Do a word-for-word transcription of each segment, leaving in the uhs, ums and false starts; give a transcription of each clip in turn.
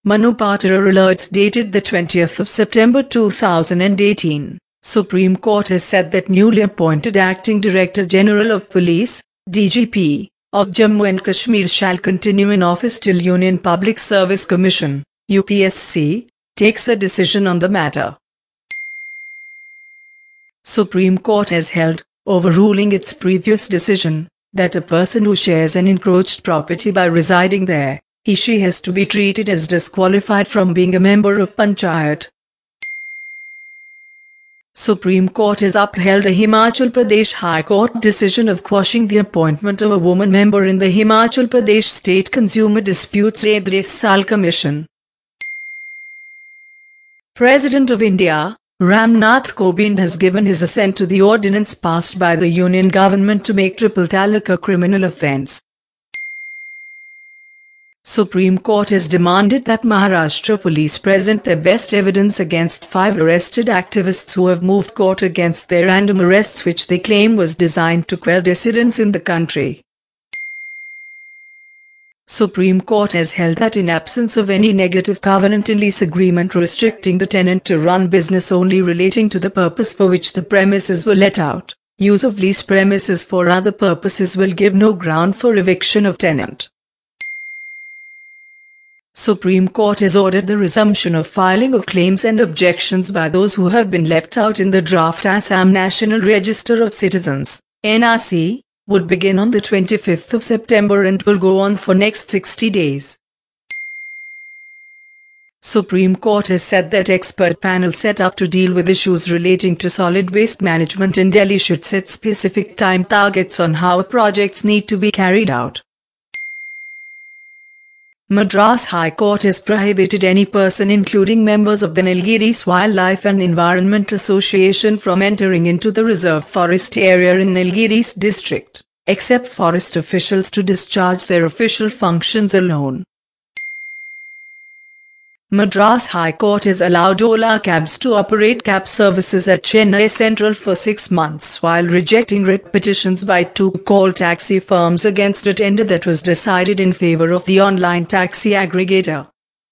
Manu Patara alerts dated the twentieth of September two thousand eighteen. Supreme Court has said that newly appointed Acting Director General of Police, D G P, of Jammu and Kashmir shall continue in office till Union Public Service Commission, U P S C, takes a decision on the matter. Supreme Court has held, overruling its previous decision, that a person who shares an encroached property by residing there, he/she has to be treated as disqualified from being a member of Panchayat. Supreme Court has upheld a Himachal Pradesh High Court decision of quashing the appointment of a woman member in the Himachal Pradesh State Consumer Disputes Redressal Commission. President of India, Ram Nath Kovind has given his assent to the ordinance passed by the Union government to make triple talaq a criminal offence. Supreme Court has demanded that Maharashtra police present their best evidence against five arrested activists who have moved court against their random arrests, which they claim was designed to quell dissidents in the country. Supreme Court has held that in absence of any negative covenant in lease agreement restricting the tenant to run business only relating to the purpose for which the premises were let out, use of lease premises for other purposes will give no ground for eviction of tenant. Supreme Court has ordered the resumption of filing of claims and objections by those who have been left out in the draft Assam National Register of Citizens, N R C, would begin on the twenty-fifth of September and will go on for next sixty days. Supreme Court has said that expert panel set up to deal with issues relating to solid waste management in Delhi should set specific time targets on how projects need to be carried out. Madras High Court has prohibited any person, including members of the Nilgiris Wildlife and Environment Association, from entering into the reserve forest area in Nilgiris district, except forest officials to discharge their official functions alone. Madras High Court has allowed Ola cabs to operate cab services at Chennai Central for six months while rejecting writ petitions by two call taxi firms against a tender that was decided in favor of the online taxi aggregator.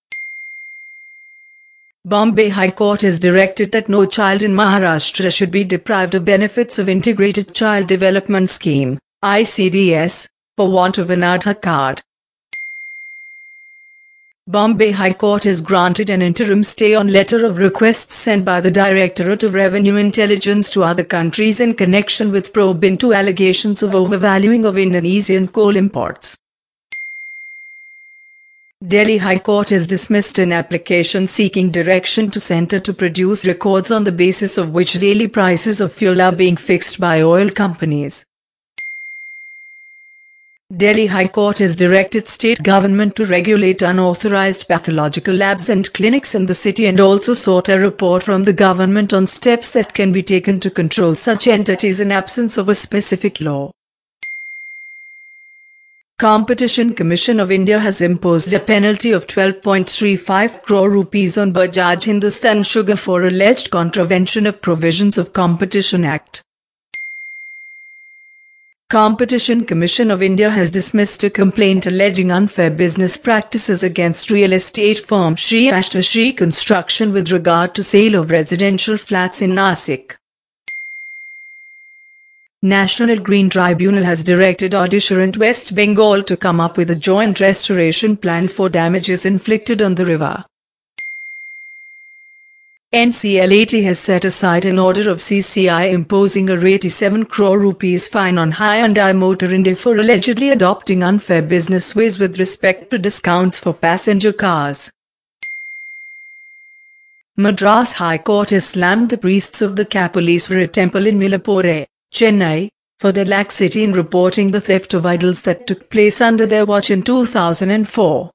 Bombay High Court has directed that no child in Maharashtra should be deprived of benefits of Integrated Child Development Scheme, I C D S, for want of an Aadhaar card. Bombay High Court has granted an interim stay on letter of requests sent by the Directorate of Revenue Intelligence to other countries in connection with probe into allegations of overvaluing of Indonesian coal imports. Delhi High Court has dismissed an application seeking direction to centre to produce records on the basis of which daily prices of fuel are being fixed by oil companies. Delhi High Court has directed state government to regulate unauthorized pathological labs and clinics in the city and also sought a report from the government on steps that can be taken to control such entities in absence of a specific law. Competition Commission of India has imposed a penalty of twelve point three five crore rupees on Bajaj Hindustan Sugar for alleged contravention of provisions of Competition Act. Competition Commission of India has dismissed a complaint alleging unfair business practices against real estate firm Sri Ashtashri Construction with regard to sale of residential flats in Nasik. National Green Tribunal has directed Odisha and West Bengal to come up with a joint restoration plan for damages inflicted on the river. N C L A T has set aside an order of C C I imposing a eighty-seven crore rupees fine on Hyundai Motor India for allegedly adopting unfair business ways with respect to discounts for passenger cars. Madras High Court has slammed the priests of the Kapaleeswara temple in Milapore, Chennai, for their laxity in reporting the theft of idols that took place under their watch in two thousand four.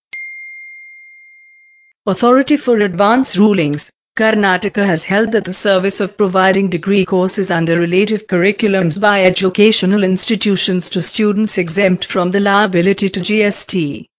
Authority for Advanced Rulings, Karnataka has held that the service of providing degree courses under related curriculums by educational institutions to students exempt from the liability to G S T